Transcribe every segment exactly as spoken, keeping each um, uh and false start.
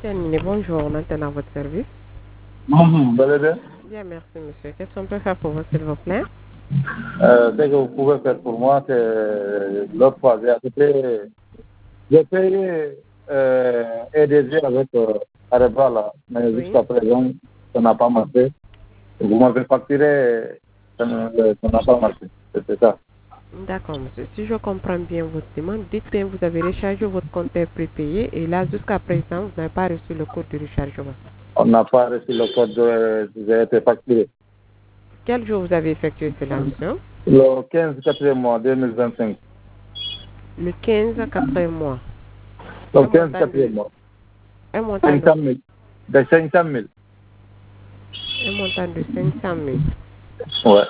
Tiens, bonjour, maintenant votre service. Bonjour, vous allez bien? Bien, merci monsieur. Qu'est-ce qu'on peut faire pour vous, s'il vous plaît? Euh, ce que vous pouvez faire pour moi, c'est l'autre fois, j'ai acheté, j'ai payé euh, E D G avec euh, Areba là, mais Oui. jusqu'à présent, ça n'a pas marché. Vous m'avez facturé, ça n'a ça n'a pas marché. C'est ça. D'accord, monsieur. Si je comprends bien votre demande, dites bien vous avez rechargé votre compteur prépayé et là, jusqu'à présent, vous n'avez pas reçu le code de rechargement. On n'a pas reçu le code, de, j'ai été facturé. Quel jour vous avez effectué cela, monsieur? Le quinze quatrième mois deux mille vingt-cinq. Le quinze à quatrième mois. Le Un quinze montant quatrième de, mois. un montant cinq de, cent mille. De cinq cent mille. un montant de cinq cent mille. Ouais.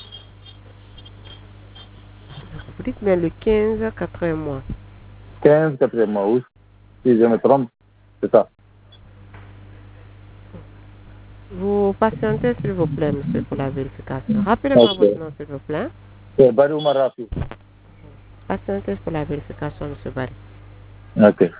Vous dites bien le quinze à quatrième mois. quinze quatrième mois, oui. Si je me trompe, c'est ça. Vous patientez, s'il vous plaît, monsieur, pour la vérification. Rappelez-moi Ok. votre nom, s'il vous plaît. C'est Barry Oumar Rafi. Patientez pour la vérification, monsieur Barry. Ok.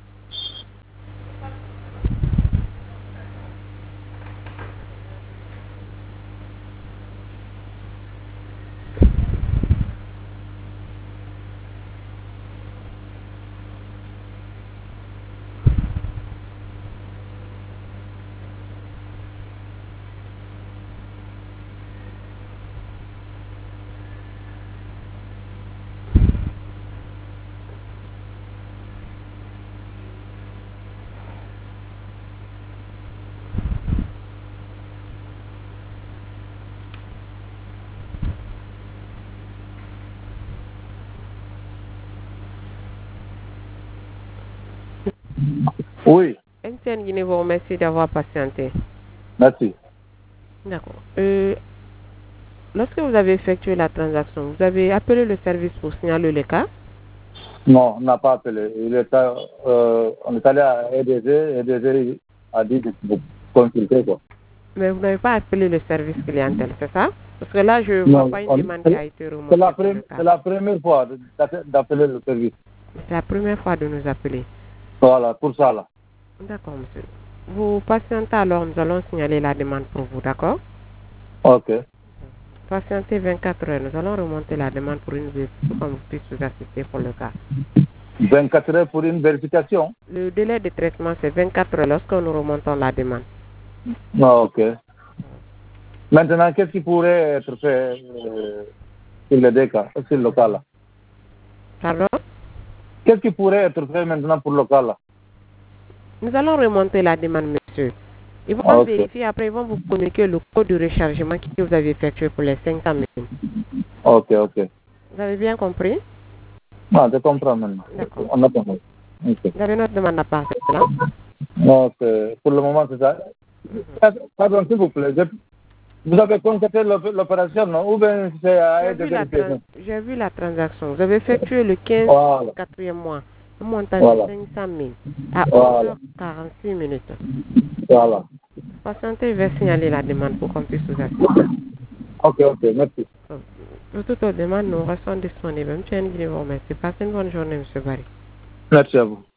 Oui, M T N Guinée vous remercie d'avoir patienté. merci. D'accord. Euh, lorsque vous avez effectué la transaction, vous avez appelé le service pour signaler le cas? Non, on n'a pas appelé. Il est, à- euh, on est allé à E D G, E D G a dit de vous consulter, quoi. Mais vous n'avez pas appelé le service clientèle, c'est ça? Parce que là, je ne vois Non, pas une on- demande qui a été c'est remontée la, pour le premi- cas. c'est la première fois d'a- d'appeler le service. C'est la première fois de nous appeler. Voilà, pour ça, là. D'accord, monsieur. Vous patientez alors, nous allons signaler la demande pour vous, d'accord? Ok. Patientez vingt-quatre heures, nous allons remonter la demande pour une visite pour qu'on puisse vous assister pour le cas. vingt-quatre heures pour une vérification? Le délai de traitement, c'est vingt-quatre heures lorsque nous remontons la demande. Non, ok. Maintenant, qu'est-ce qui pourrait être fait euh, sur le deux cas, sur le cas, là? Pardon? Qu'est-ce qui pourrait être fait maintenant pour le cas, là? Nous allons remonter la demande, monsieur. Ils vont Ok. vérifier, après ils vont vous communiquer le code de rechargement que vous avez effectué pour les cinq cent mille. Ok, ok. Vous avez bien compris? Non, je comprends maintenant. D'accord. On a compris. Ok. Vous avez notre demande à part, c'est là? Donc, euh, pour le moment, c'est ça. Pardon, s'il vous plaît. Je- vous avez constaté l'op- l'opération, non? Ou bien c'est à J'ai aide de vu, la vérification? trans- j'ai vu la transaction. Vous avez effectué le quinze Voilà. quatrième mois, un montant de Voilà. cinq cent mille à onze Voilà. heures quarante-six minutes. Voilà. Patientez, je vais signaler la demande pour qu'on puisse vous assister. Ok, ok. Merci. Pour toute autre demande, nous restons disponibles. M. Nguyen vous remercie. Passez une bonne journée, M. Barry. Merci à vous.